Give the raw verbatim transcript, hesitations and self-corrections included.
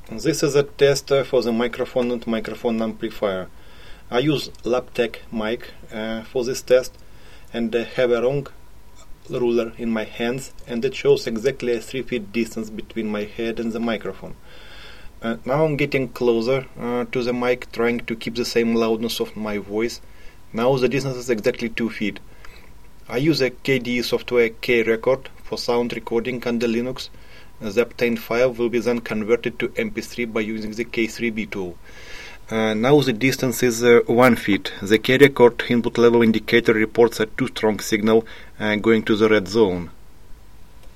This is a test uh, for the microphone and microphone amplifier. I use Labtec mic uh, for this test, and I have a wrong ruler in my hands, and it shows exactly a three feet distance between my head and the microphone. Uh, now I'm getting closer uh, to the mic, trying to keep the same loudness of my voice. Now the distance is exactly two feet. I use a K D E software K-Record for sound recording under Linux. The obtained file will be then converted to M P three by using the K three B tool. Uh, now the distance is uh, one feet. The K-Record input level indicator reports a too strong signal uh, going to the red zone.